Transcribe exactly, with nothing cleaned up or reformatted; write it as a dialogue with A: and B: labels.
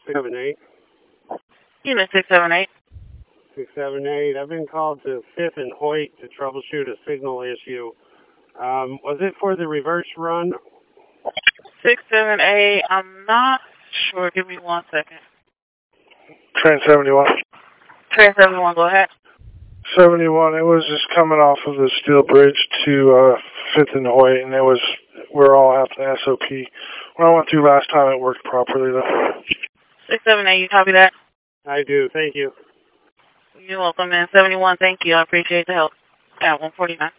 A: seven eight.
B: Unit six seven eight.
A: six seven eight. I've been called to Fifth and Hoyt to troubleshoot a signal issue. Um, was it for the reverse run?
B: six seven eight. I'm not sure. Give me one second.
C: Train seventy-one.
B: Train seventy-one, go ahead.
C: seventy-one, it was just coming off of the steel bridge to uh, Fifth and Hoyt, and it was, we're all out the S O P. When I went through last time, it worked properly, though.
B: six seven eight, you copy that?
A: I do, thank you.
B: You're welcome, man. seventy-one, thank you. I appreciate the help. At one forty-nine.